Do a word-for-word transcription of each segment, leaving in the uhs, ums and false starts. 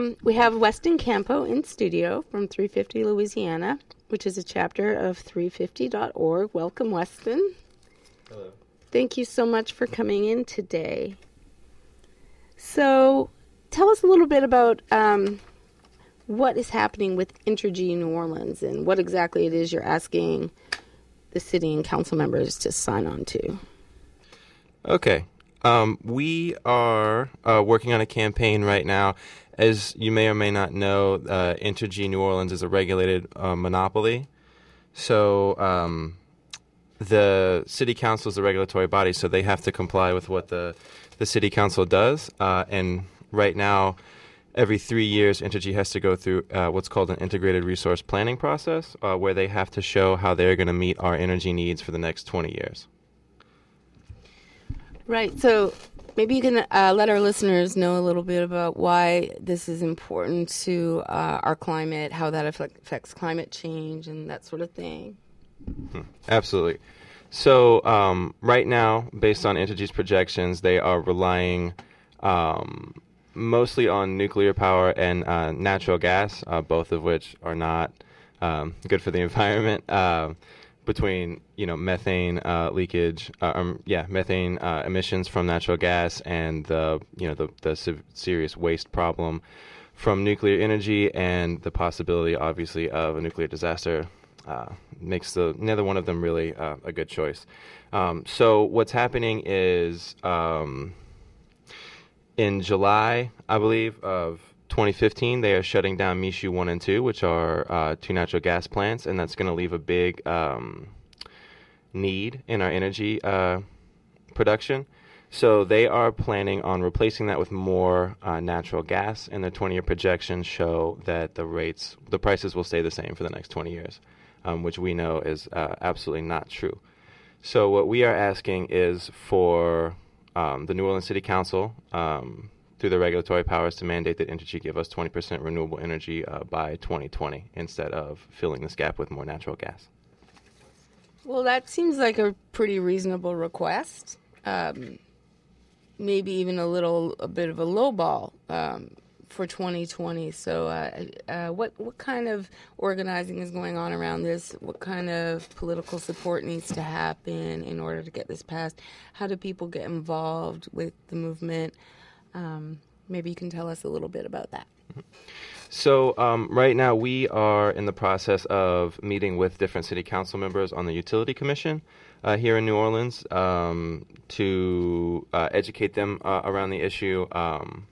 We have Weston Campo in studio from three fifty Louisiana, which is a chapter of three fifty dot org. Welcome, Weston. Hello. Thank you so much for coming in today. So, tell us a little bit about um, what is happening with Entergy New Orleans and what exactly it is you're asking the city and council members to sign on to. Okay. Um, we are uh, working on a campaign right now. As you may or may not know, uh, Entergy New Orleans is a regulated uh, monopoly. So um, the city council is a regulatory body, so they have to comply with what the, the city council does. Uh, and right now, every three years, Entergy has to go through uh, what's called an integrated resource planning process, uh, where they have to show how they're going to meet our energy needs for the next twenty years. Right. So maybe you can uh, let our listeners know a little bit about why this is important to uh, our climate, how that affect, affects climate change and that sort of thing. Hmm. Absolutely. So um, right now, based on Entergy's projections, they are relying um, mostly on nuclear power and uh, natural gas, uh, both of which are not um, good for the environment. Uh, between, you know, methane uh, leakage, uh, um, yeah, methane uh, emissions from natural gas and the, you know, the, the se- serious waste problem from nuclear energy and the possibility, obviously, of a nuclear disaster uh, makes the neither one of them really uh, a good choice. Um, so what's happening is um, in July, I believe, of twenty fifteen, they are shutting down Michoud one and two, which are uh, two natural gas plants, and that's going to leave a big um, need in our energy uh, production. So they are planning on replacing that with more uh, natural gas, and their twenty-year projections show that the rates, the prices will stay the same for the next twenty years, um, which we know is uh, absolutely not true. So what we are asking is for um, the New Orleans City Council, um, through the regulatory powers, to mandate that Entergy give us twenty percent renewable energy uh, by twenty twenty instead of filling this gap with more natural gas. Well, that seems like a pretty reasonable request. Um, maybe even a little, a bit of a lowball um, for twenty twenty. So uh, uh, what, what kind of organizing is going on around this? What kind of political support needs to happen in order to get this passed? How do people get involved with the movement? Um, maybe you can tell us a little bit about that. So um, right now we are in the process of meeting with different city council members on the Utility Commission uh, here in New Orleans um, to uh, educate them uh, around the issue. Um,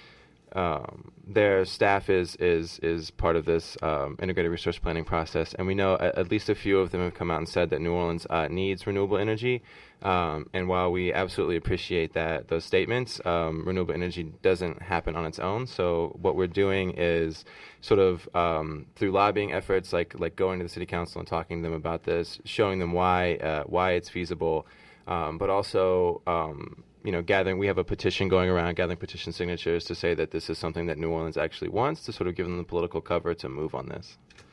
um, their staff is is is part of this um, integrated resource planning process, and we know at, at least a few of them have come out and said that New Orleans uh, needs renewable energy. Um, and while we absolutely appreciate that those statements, um, renewable energy doesn't happen on its own. So what we're doing is sort of um, through lobbying efforts, like like going to the city council and talking to them about this, showing them why uh, why it's feasible, um, but also um, you know gathering. We have a petition going around, gathering petition signatures to say that this is something that New Orleans actually wants, to sort of give them the political cover to move on this.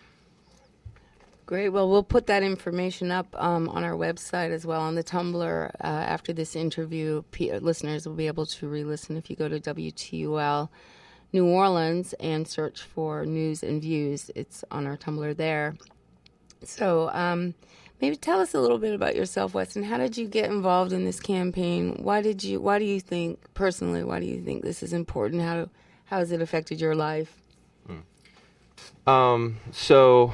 Great. Well, we'll put that information up um, on our website as well on the Tumblr. Uh, after this interview, P- listeners will be able to re-listen if you go to W T U L New Orleans and search for News and Views. It's on our Tumblr there. So um, maybe tell us a little bit about yourself, Weston. How did you get involved in this campaign? Why did you? Why do you think, personally, why do you think this is important? How how has it affected your life? Mm. Um. So.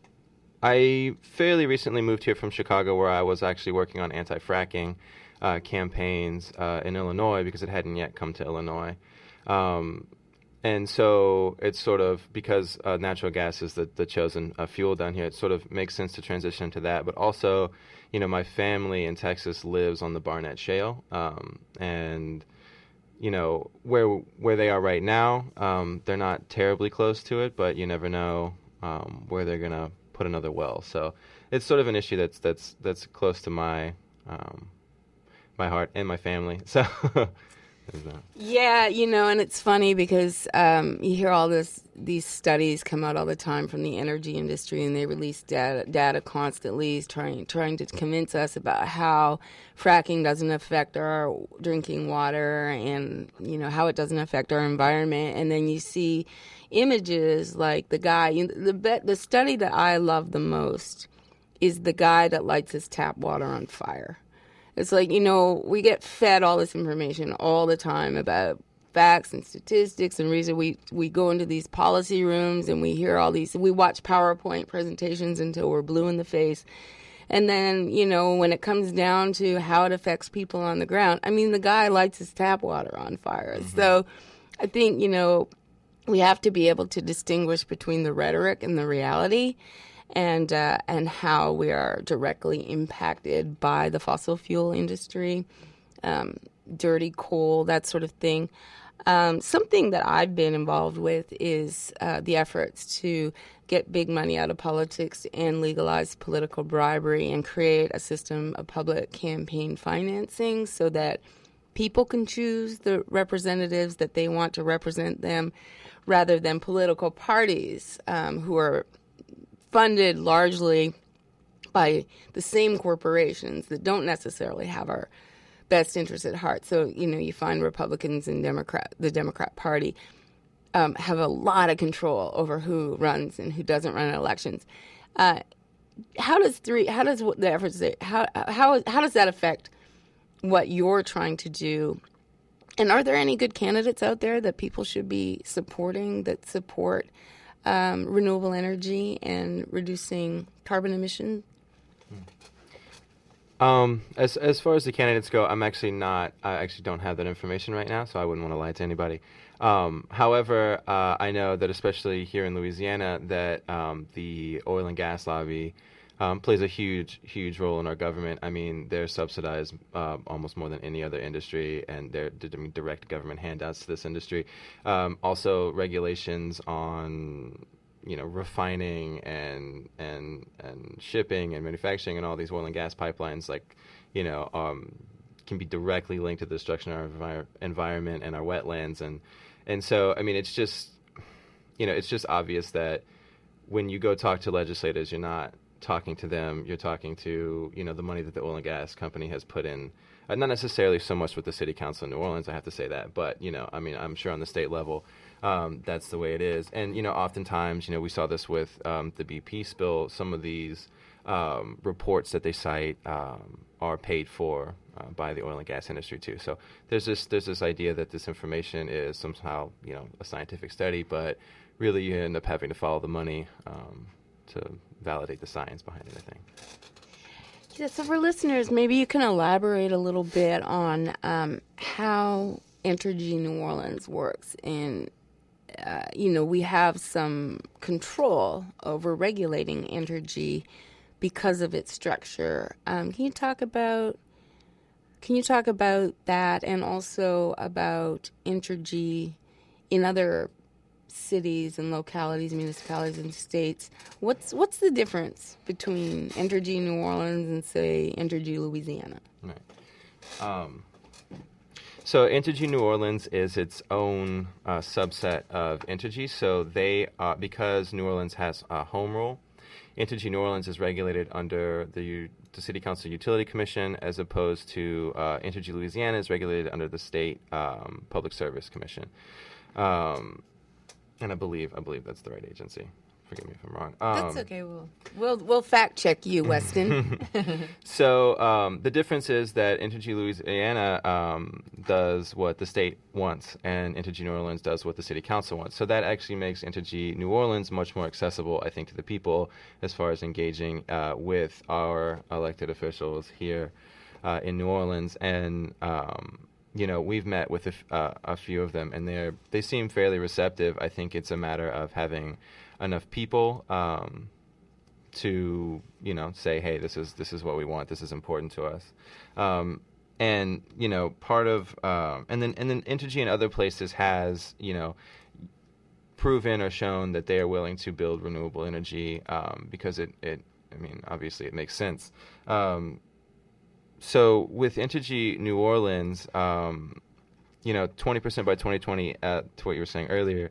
I fairly recently moved here from Chicago, where I was actually working on anti-fracking uh, campaigns uh, in Illinois because it hadn't yet come to Illinois. Um, and so it's sort of, because uh, natural gas is the, the chosen uh, fuel down here, it sort of makes sense to transition to that. But also, you know, my family in Texas lives on the Barnett Shale. Um, and, you know, where where they are right now, um, they're not terribly close to it, but you never know um, where they're going to put another well. So it's sort of an issue that's that's that's close to my um, my heart and my family. So Is that? Yeah, you know, and it's funny because um, you hear all this, these studies come out all the time from the energy industry, and they release data, data constantly, trying trying to convince us about how fracking doesn't affect our drinking water, and you know how it doesn't affect our environment. And then you see images like the guy, you know, the be- the study that I love the most is the guy that lights his tap water on fire. It's like, you know, we get fed all this information all the time about facts and statistics and reason. We, we go into these policy rooms and we hear all these, we watch PowerPoint presentations until we're blue in the face. And then, you know, when it comes down to how it affects people on the ground, I mean, the guy lights his tap water on fire. Mm-hmm. So I think, you know, we have to be able to distinguish between the rhetoric and the reality. And uh, and how we are directly impacted by the fossil fuel industry, um, dirty coal, that sort of thing. Um, something that I've been involved with is uh, the efforts to get big money out of politics and legalize political bribery and create a system of public campaign financing so that people can choose the representatives that they want to represent them rather than political parties um, who are funded largely by the same corporations that don't necessarily have our best interests at heart. So, you know, you find Republicans and Democrat, the Democrat Party um, have a lot of control over who runs and who doesn't run elections. Uh, how does three? How does the efforts? How how how does that affect what you're trying to do? And are there any good candidates out there that people should be supporting that support Um, renewable energy and reducing carbon emissions? Um, as as far as the candidates go, I'm actually not. I actually don't have that information right now, so I wouldn't want to lie to anybody. Um, however, uh, I know that especially here in Louisiana, that um, the oil and gas lobby um, plays a huge, huge role in our government. I mean, they're subsidized uh, almost more than any other industry, and they're doing direct government handouts to this industry. Um, also, regulations on, you know, refining and and and shipping and manufacturing and all these oil and gas pipelines, like, you know, um, can be directly linked to the destruction of our envir- environment and our wetlands, and and so I mean, it's just, you know, it's just obvious that when you go talk to legislators, you're not talking to them, you're talking to, you know, the money that the oil and gas company has put in. Uh, not necessarily so much with the city council in New Orleans, I have to say that, but, you know, I mean, I'm sure on the state level, um, that's the way it is. And, you know, oftentimes, you know, we saw this with um, the B P spill. Some of these um, reports that they cite um, are paid for uh, by the oil and gas industry too. So there's this there's this idea that this information is somehow, you know, a scientific study, but really you end up having to follow the money um, to validate the science behind it, I think. Yeah, so for listeners, maybe you can elaborate a little bit on um, how Entergy New Orleans works. And, uh, you know, we have some control over regulating Entergy because of its structure. Um, can you talk about can you talk about that, and also about Entergy in other cities and localities, municipalities, and states? What's what's the difference between Entergy New Orleans and, say, Entergy Louisiana? Right. Um, so Entergy New Orleans is its own uh, subset of Entergy. So they, uh, because New Orleans has a home rule, Entergy New Orleans is regulated under the, U- the City Council Utility Commission, as opposed to uh, Entergy Louisiana is regulated under the State um, Public Service Commission. Um, And I believe I believe that's the right agency. Forgive me if I'm wrong. Um, That's okay. We'll we'll we'll fact check you, Weston. so um, the difference is that Entergy Louisiana um, does what the state wants, and Entergy New Orleans does what the city council wants. So that actually makes Entergy New Orleans much more accessible, I think, to the people as far as engaging uh, with our elected officials here uh, in New Orleans. And um, you know, we've met with a, f- uh, a few of them, and they they seem fairly receptive. I think it's a matter of having enough people um, to, you know, say, hey, this is this is what we want. This is important to us. Um, and you know, part of um, and then and then Entergy in other places has, you know, proven or shown that they are willing to build renewable energy um, because it, it I mean, obviously it makes sense. Um, So with Entergy New Orleans, um, you know, twenty percent by twenty twenty, uh, to what you were saying earlier,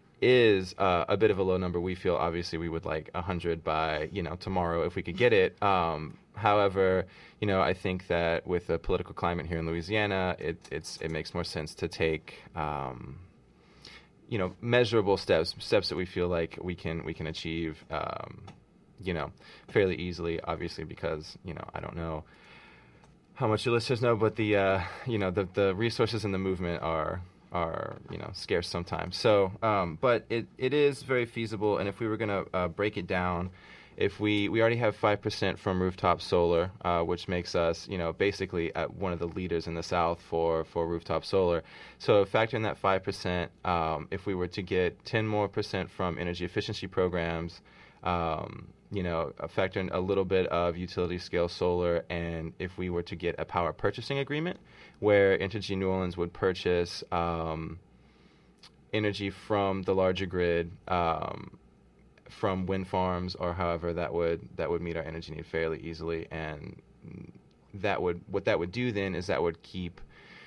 is uh, a bit of a low number. We feel obviously we would like one hundred by, you know, tomorrow if we could get it. Um, however, you know, I think that with the political climate here in Louisiana, it, it's it makes more sense to take, um, you know, measurable steps, steps that we feel like we can we can achieve, um, you know, fairly easily. Obviously, because you know, I don't know how much your listeners know, but the uh, you know the the resources in the movement are. are, you know, scarce sometimes. So, um, but it, it is very feasible, and if we were going to uh, break it down, if we, we already have five percent from rooftop solar, uh, which makes us, you know, basically at one of the leaders in the South for, for rooftop solar. So factor in that five percent, um, if we were to get ten more percent from energy efficiency programs, um, you know, factor in a little bit of utility scale solar, and if we were to get a power purchasing agreement where Entergy New Orleans would purchase um, energy from the larger grid, um, from wind farms or however that would that would meet our energy need fairly easily, and that would what that would do then is that would keep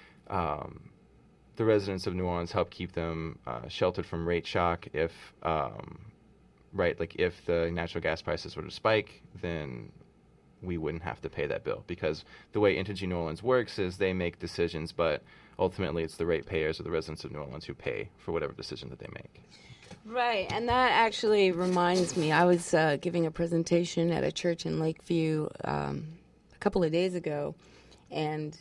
um, the residents of New Orleans, help keep them uh, sheltered from rate shock if. Um, Right, like if the natural gas prices were to spike, then we wouldn't have to pay that bill, because the way Entergy New Orleans works is they make decisions, but ultimately it's the ratepayers or the residents of New Orleans who pay for whatever decision that they make. Right, and that actually reminds me, I was uh, giving a presentation at a church in Lakeview um, a couple of days ago, and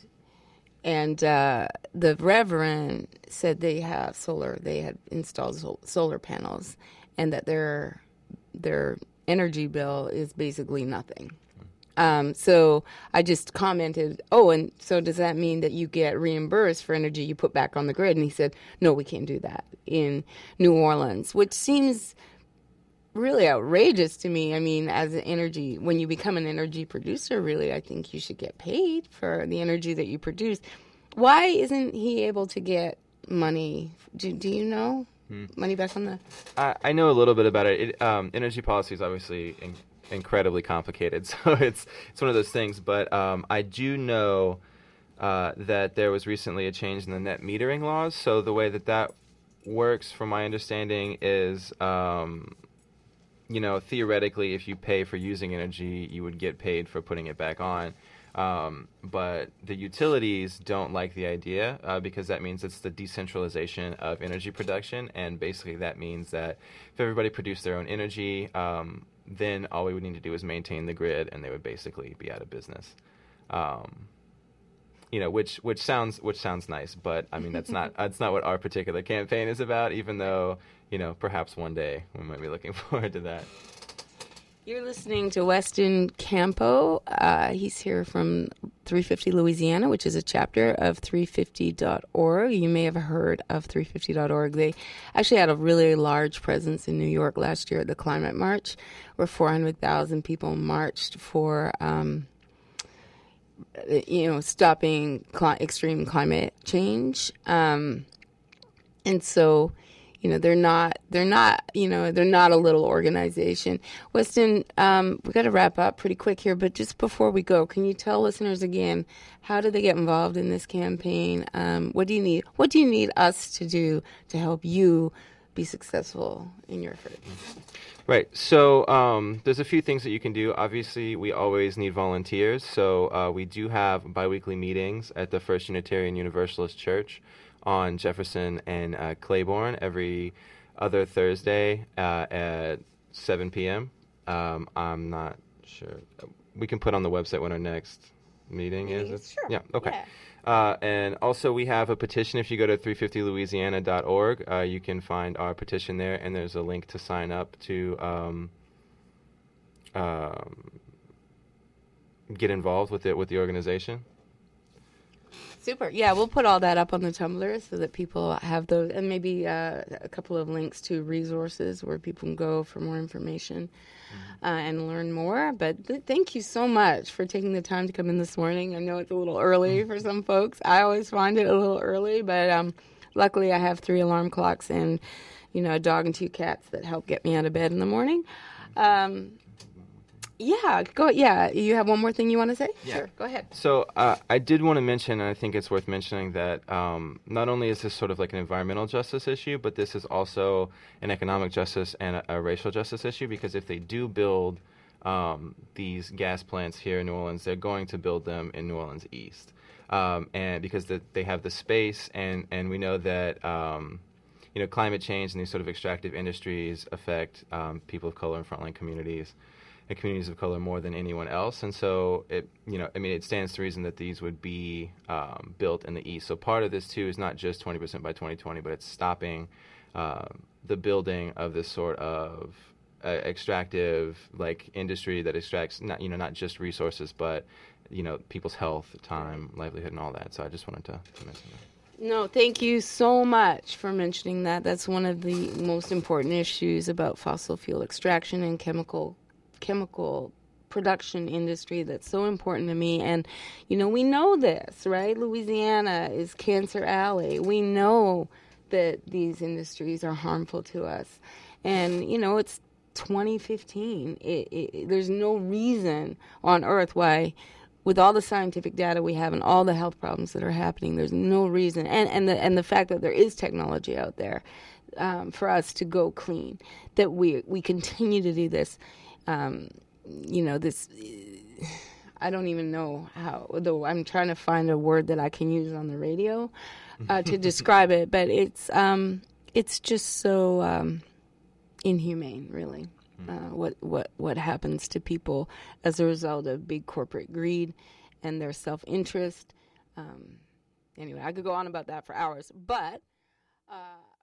and uh, the reverend said they have solar, they had installed sol- solar panels, and that their their energy bill is basically nothing. Um, so I just commented, oh, and so does that mean that you get reimbursed for energy you put back on the grid? And he said, no, we can't do that in New Orleans, which seems really outrageous to me. I mean, as an energy, when you become an energy producer, really, I think you should get paid for the energy that you produce. Why isn't he able to get money? Do, do you know? Hmm. Money back on the... I, I know a little bit about it. it um, energy policy is obviously in, incredibly complicated, so it's it's one of those things. But um, I do know uh, that there was recently a change in the net metering laws. So the way that that works, from my understanding, is, um, you know, theoretically, if you pay for using energy, you would get paid for putting it back on. Um, but the utilities don't like the idea uh, because that means it's the decentralization of energy production, and basically that means that if everybody produced their own energy, um, then all we would need to do is maintain the grid, and they would basically be out of business. Um, you know, which which sounds which sounds nice, but I mean that's not that's not what our particular campaign is about. Even though, you know, perhaps one day we might be looking forward to that. You're listening to Weston Campo. Uh, he's here from three fifty Louisiana, which is a chapter of three fifty dot org. You may have heard of three fifty dot org. They actually had a really large presence in New York last year at the Climate March, where four hundred thousand people marched for, um, you know, stopping cli- extreme climate change. Um, and so... You know, they're not, they're not, you know, they're not a little organization. Weston, um, we got to wrap up pretty quick here, but just before we go, can you tell listeners again, how do they get involved in this campaign? Um, what do you need, what do you need us to do to help you be successful in your effort? Right. So um, there's a few things that you can do. Obviously, we always need volunteers. So uh, we do have biweekly meetings at the First Unitarian Universalist Church on Jefferson and uh, Claiborne every other Thursday uh, at seven p.m. Um, I'm not sure. We can put on the website when our next meeting is. It's, sure. Yeah, okay. Yeah. Uh, and also we have a petition. If you go to three fifty louisiana dot org, uh, you can find our petition there, and there's a link to sign up to um, um, get involved with it with the organization. Super. Yeah, we'll put all that up on the Tumblr so that people have those, and maybe uh, a couple of links to resources where people can go for more information mm-hmm. uh, and learn more. But th- thank you so much for taking the time to come in this morning. I know it's a little early for some folks. I always find it a little early, but um, luckily I have three alarm clocks and, you know, a dog and two cats that help get me out of bed in the morning. Um, Yeah, go. Yeah, you have one more thing you want to say? Yeah. Sure, go ahead. So uh, I did want to mention, and I think it's worth mentioning, that um, not only is this sort of like an environmental justice issue, but this is also an economic justice and a, a racial justice issue, because if they do build um, these gas plants here in New Orleans, they're going to build them in New Orleans East. Um, and because the, they have the space, and, and we know that um, you know, climate change and these sort of extractive industries affect um, people of color and frontline communities and communities of color more than anyone else. And so, it, you know, I mean, it stands to reason that these would be um, built in the East. So part of this, too, is not just twenty percent by twenty twenty, but it's stopping uh, the building of this sort of uh, extractive, like, industry that extracts, not, you know, not just resources, but, you know, people's health, time, livelihood, and all that. So I just wanted to, to mention that. No, thank you so much for mentioning that. That's one of the most important issues about fossil fuel extraction and chemical chemical production industry that's so important to me. And, you know, we know this, right? Louisiana is Cancer Alley. We know that these industries are harmful to us. And, you know, it's twenty fifteen. It, it, there's no reason on earth why, with all the scientific data we have and all the health problems that are happening, there's no reason. And, and, the, and the fact that there is technology out there um, for us to go clean, that we we continue to do this. Um, you know, this, I don't even know how, though I'm trying to find a word that I can use on the radio uh, to describe it, but it's um, it's just so um, inhumane, really, uh, what, what, what happens to people as a result of big corporate greed and their self-interest. Um, anyway, I could go on about that for hours, but... Uh,